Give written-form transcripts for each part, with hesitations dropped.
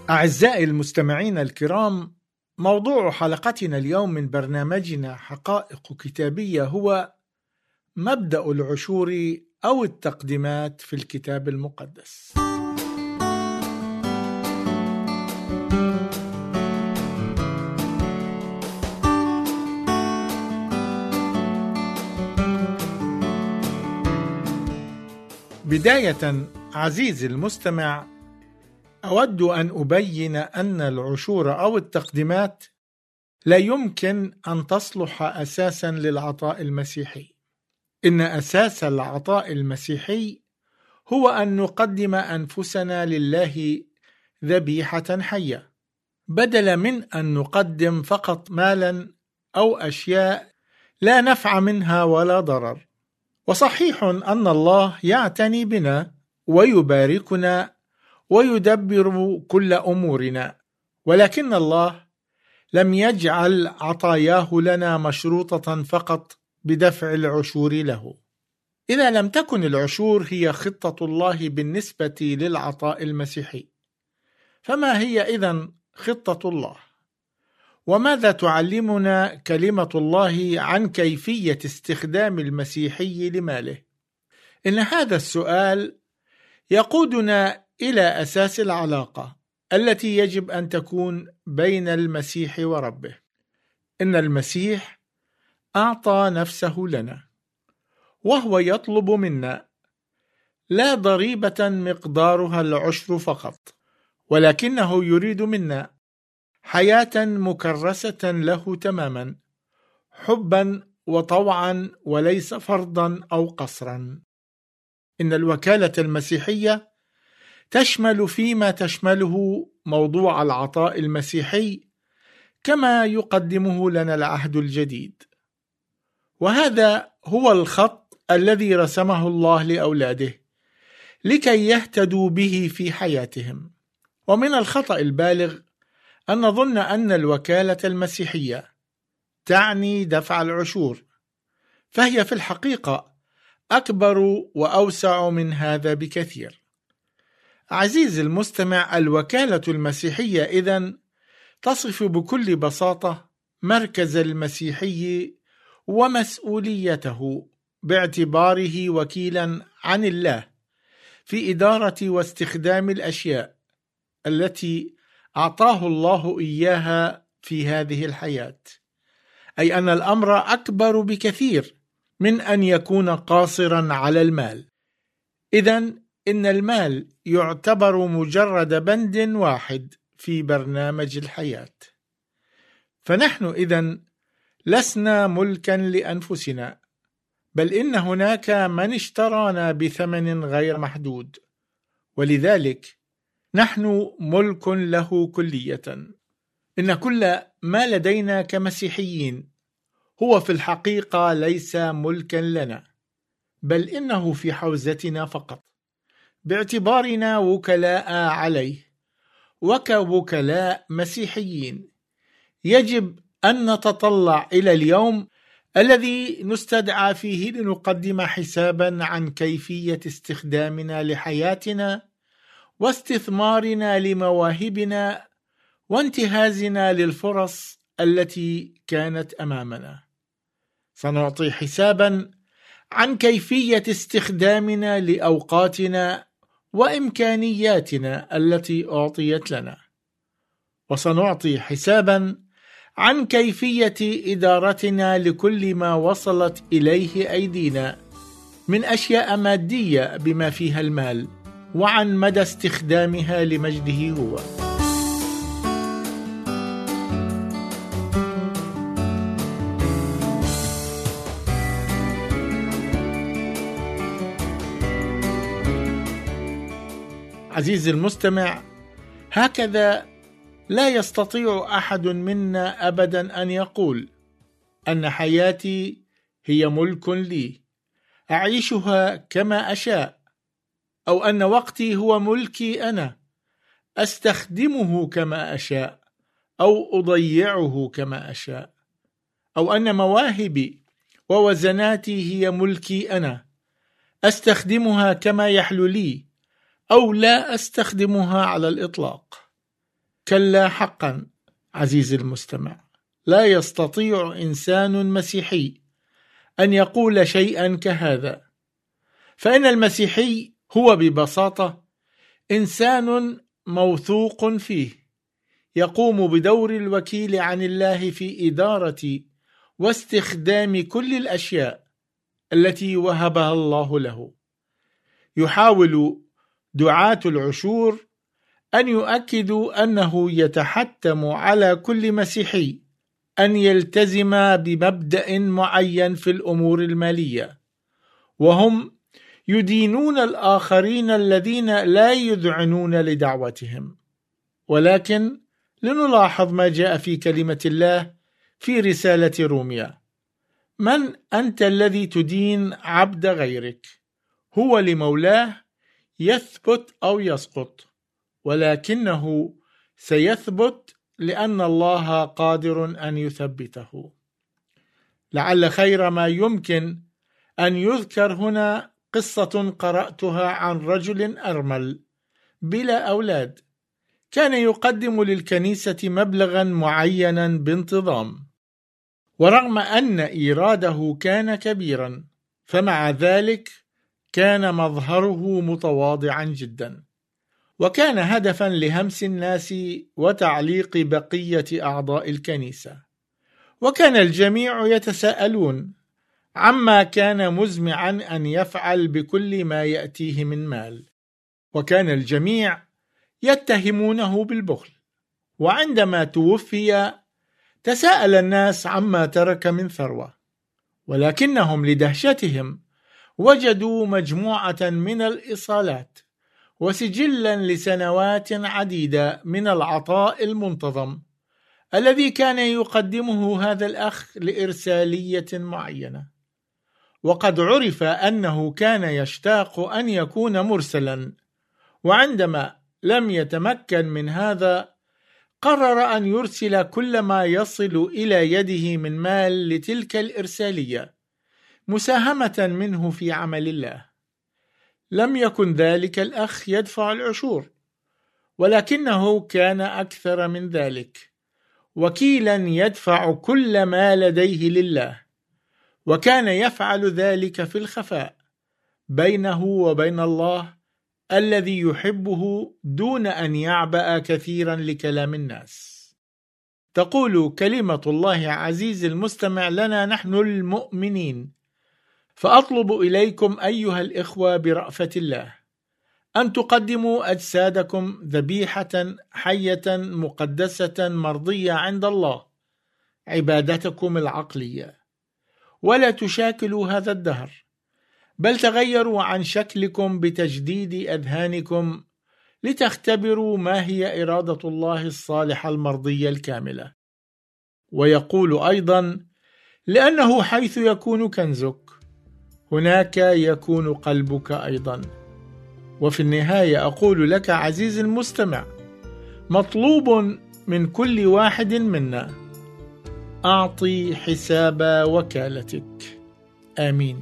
أعزائي المستمعين الكرام، موضوع حلقتنا اليوم من برنامجنا حقائق كتابية هو مبدأ العشور أو التقديمات في الكتاب المقدس. بداية عزيزي المستمع، أود أن أبين أن العشور أو التقديمات لا يمكن أن تصلح أساسا للعطاء المسيحي. إن أساس العطاء المسيحي هو أن نقدم أنفسنا لله ذبيحة حية، بدلا من أن نقدم فقط مالا أو أشياء لا نفع منها ولا ضرر. وصحيح أن الله يعتني بنا ويباركنا ويدبر كل أمورنا، ولكن الله لم يجعل عطاياه لنا مشروطة فقط بدفع العشور له. إذا لم تكن العشور هي خطة الله بالنسبة للعطاء المسيحي، فما هي إذن خطة الله؟ وماذا تعلمنا كلمة الله عن كيفية استخدام المسيحي لماله؟ إن هذا السؤال يقودنا إلى أساس العلاقة التي يجب أن تكون بين المسيح وربه. إن المسيح أعطى نفسه لنا، وهو يطلب منا لا ضريبة مقدارها العشر فقط، ولكنه يريد منا حياة مكرسة له تماما، حبا وطوعا وليس فرضا أو قصرا. إن الوكالة المسيحية تشمل فيما تشمله موضوع العطاء المسيحي كما يقدمه لنا العهد الجديد، وهذا هو الخط الذي رسمه الله لأولاده لكي يهتدوا به في حياتهم. ومن الخطأ البالغ أن نظن أن الوكالة المسيحية تعني دفع العشور، فهي في الحقيقة أكبر وأوسع من هذا بكثير. عزيزي المستمع، الوكالة المسيحية إذن تصف بكل بساطة مركز المسيحي ومسؤوليته باعتباره وكيلا عن الله في إدارة واستخدام الأشياء التي أعطاه الله إياها في هذه الحياة، أي أن الأمر أكبر بكثير من أن يكون قاصرا على المال. إذن إن المال يعتبر مجرد بند واحد في برنامج الحياة، فنحن إذن لسنا ملكا لأنفسنا، بل إن هناك من اشترانا بثمن غير محدود، ولذلك نحن ملك له كلية. إن كل ما لدينا كمسيحيين هو في الحقيقة ليس ملكا لنا، بل إنه في حوزتنا فقط، باعتبارنا وكلاء عليه. وكوكلاء مسيحيين يجب أن نتطلع إلى اليوم الذي نستدعى فيه لنقدم حسابا عن كيفية استخدامنا لحياتنا واستثمارنا لمواهبنا وانتهازنا للفرص التي كانت أمامنا. سنعطي حسابا عن كيفية استخدامنا لأوقاتنا وإمكانياتنا التي أعطيت لنا، وسنعطي حسابا عن كيفية إدارتنا لكل ما وصلت إليه أيدينا من أشياء مادية بما فيها المال، وعن مدى استخدامها لمجده هو. عزيزي المستمع، هكذا لا يستطيع أحد منا أبدا أن يقول أن حياتي هي ملك لي أعيشها كما أشاء، أو أن وقتي هو ملكي أنا أستخدمه كما أشاء أو أضيعه كما أشاء، أو أن مواهبي ووزناتي هي ملكي أنا أستخدمها كما يحلو لي أو لا أستخدمها على الإطلاق. كلا حقا عزيزي المستمع، لا يستطيع إنسان مسيحي أن يقول شيئا كهذا، فإن المسيحي هو ببساطة إنسان موثوق فيه، يقوم بدور الوكيل عن الله في إدارة واستخدام كل الأشياء التي وهبها الله له. يحاول دعاة العشور أن يؤكدوا أنه يتحتم على كل مسيحي أن يلتزم بمبدأ معين في الأمور المالية، وهم يدينون الآخرين الذين لا يذعنون لدعوتهم. ولكن لنلاحظ ما جاء في كلمة الله في رسالة روميا: من أنت الذي تدين عبد غيرك؟ هو لمولاه يثبت أو يسقط، ولكنه سيثبت لأن الله قادر أن يثبته. لعل خير ما يمكن أن يذكر هنا قصة قرأتها عن رجل أرمل بلا أولاد، كان يقدم للكنيسة مبلغا معينا بانتظام، ورغم أن إيراده كان كبيرا فمع ذلك كان مظهره متواضعا جدا، وكان هدفا لهمس الناس وتعليق بقية أعضاء الكنيسة، وكان الجميع يتساءلون عما كان مزمعا أن يفعل بكل ما يأتيه من مال، وكان الجميع يتهمونه بالبخل. وعندما توفي تساءل الناس عما ترك من ثروة، ولكنهم لدهشتهم وجدوا مجموعة من الإيصالات وسجلا لسنوات عديدة من العطاء المنتظم الذي كان يقدمه هذا الأخ لإرسالية معينة. وقد عرف أنه كان يشتاق أن يكون مرسلا، وعندما لم يتمكن من هذا قرر أن يرسل كل ما يصل إلى يده من مال لتلك الإرسالية مساهمة منه في عمل الله. لم يكن ذلك الأخ يدفع العشور، ولكنه كان أكثر من ذلك، وكيلا يدفع كل ما لديه لله، وكان يفعل ذلك في الخفاء بينه وبين الله الذي يحبه دون أن يعبأ كثيرا لكلام الناس. تقول كلمة الله عزيزي المستمع لنا نحن المؤمنين: فأطلب إليكم أيها الإخوة برأفة الله أن تقدموا أجسادكم ذبيحة حية مقدسة مرضية عند الله، عبادتكم العقلية، ولا تشاكلوا هذا الدهر، بل تغيروا عن شكلكم بتجديد أذهانكم لتختبروا ما هي إرادة الله الصالحة المرضية الكاملة. ويقول أيضا: لأنه حيث يكون كنزك هناك يكون قلبك أيضا. وفي النهاية أقول لك عزيزي المستمع: مطلوب من كل واحد منا أعطي حساب وكالتك. آمين.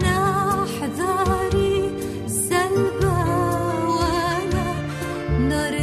نحذر سلبا ولا نرى